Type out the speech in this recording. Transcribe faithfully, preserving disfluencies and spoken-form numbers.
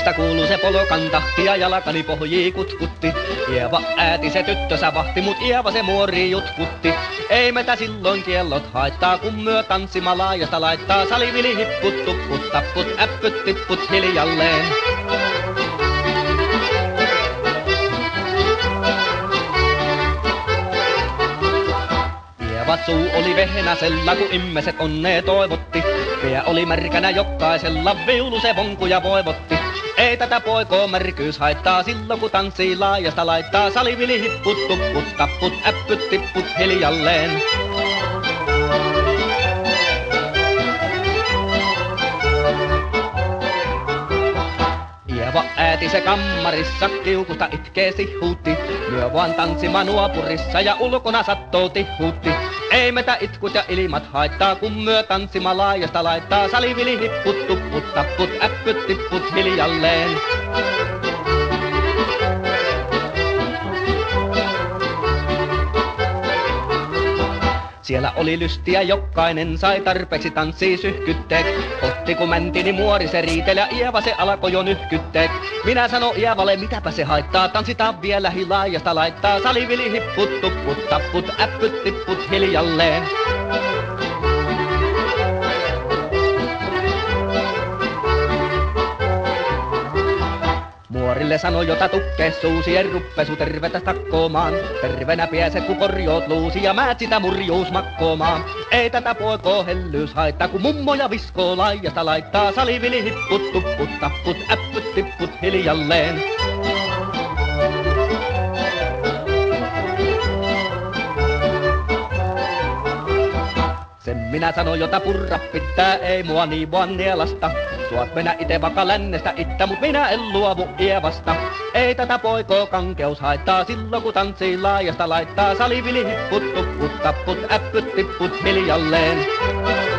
Vasta kuuluu se polokan tahti ja jalkani pohjii kutkutti. Ieva ääti se tyttösä vahti, mut Ieva se muori jutkutti. Ei metä silloin kiellot haittaa, kun myö tanssima laajasta laittaa. Salivili hipput, tupput, tapput, äppyt, tipput hiljalleen. Ieva suu oli vehnäsellä, kun immeset onnea toivotti. Pää oli märkänä jokaisella, viulu se vonkuja voivotti. Ei tätä poikoo märkyys haittaa, silloin kun tanssii laajasta laittaa. Salivili hipput, tupput, tapput, äppyt, tipput hiljalleen. Ieva ääti se kammarissa, kiukusta itkee sihuutti. Myö vaan tanssima nuopurissa ja ulkona sattoo tihuutti. Ei metä itkut ja ilmat haittaa, kun myö tanssima laajasta laittaa. Salivili hipput, tupput, tapput, äppyt, tipput hiljalleen. Siellä oli lystiä, jokainen sai tarpeeksi tanssii syhkytteek. Otti kun mäntini muori se riiteli ja Ieva se alkoi jo nyhkytteek. Minä sano Ievalle, mitäpä se haittaa, tanssitaan vielä hilaajasta laittaa. Salivili hipput, tupput, tapput, äppyt, tipput hiljalleen. Muorille sanoi, jota tukkee suusi, en ruppesu tervetä takkoomaan. Tervenä pääset, kun korjoot luusi ja määt sitä murjuus makkoomaan. Ei tätä poikoo hellyys haittaa, kun mummoja viskoo laajasta laittaa. Salivili hipput, tupput, tapput, äppyt, tipput hiljalleen. Sen minä sanon, jota purra pitää, ei mua niin vaan nielasta. Suot mennä ite vaikka lännestä ittä, mut minä en luovu Ievasta. Ei tätä poikoo kankeus haittaa, silloin kun tanssii laajasta laittaa. Salivili hipput, tupput, tapput, äppyt, tipput hiljalleen.